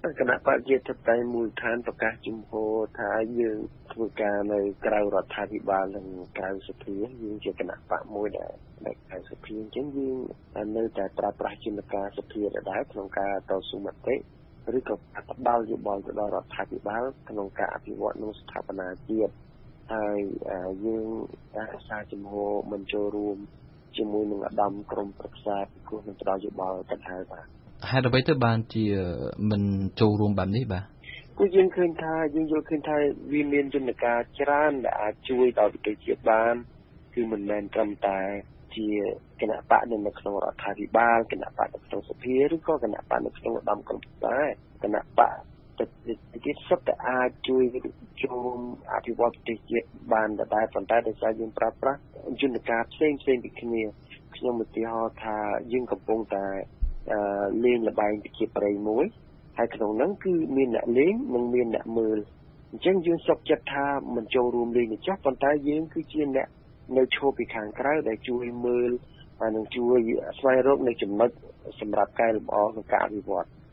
គណៈបកជាទៅតែមូលដ្ឋានប្រកាសជំហរថាយើងធ្វើការនៅក្រៅរដ្ឋាភិបាលនិងក្រៅសភាយើងជាគណៈបកមួយដែលក្រៅសភាអញ្ចឹងយើងនៅតែប្រើប្រាស់ជាមការសភាដដែលក្នុងការតស៊ូមតិឬក៏ផ្ដល់យោបល់ទៅដល់រដ្ឋាភិបាលក្នុងការអភិវឌ្ឍនិងស្ថាបនាជាតិហើយយើងរក្សាជំហរមិនចូលរួមជាមួយនឹងឧត្តមក្រុមប្រឹក្សាគូនឹងផ្ដល់យោបល់ទៅហើយបាទហេតុអ្វីទៅបានជាមិនចូលរួមបែបនេះបាទគឺយើងឃើញថាយើងយល់ឃើញថាវាមានយន្តការច្រើនដែលអាចជួយដល់ប្រទេសជាតិបានគឺមិនមែនត្រឹមតែជាគណៈបកនៅក្នុងរដ្ឋាភិបាលគណៈបកនៅក្នុងសភាឬក៏គណៈបកនៅក្នុងឧត្តមក្រុមប្រឹក្សាគណៈបកទៀតសុទ្ធតែអាចជួយចូលអភិវឌ្ឍប្រទេសជាតិបានដែរប៉ុន្តែដោយសារយើងប្រើប្រាស់យន្តការផ្សេងពីគ្នាខ្ញុំឧទាហរណ៍ថាយើងកំពុងតែលេងល្បែងប្រជាប្រិយមួយហើយក្នុងហ្នឹងគឺមានអ្នកលេងនិងមានអ្នកមើលអញ្ចឹងយើងសុខចិត្តថាមិនចូលរួមលេងនេះចុះប៉ុន្តែយើងគឺជាអ្នកនៅឈរពីខាងក្រៅដែលជួយមើលហើយនឹងជួយស្វែងរកនៅចំណុចសម្រាប់កែលម្អក្នុងការអភិវឌ្ឍ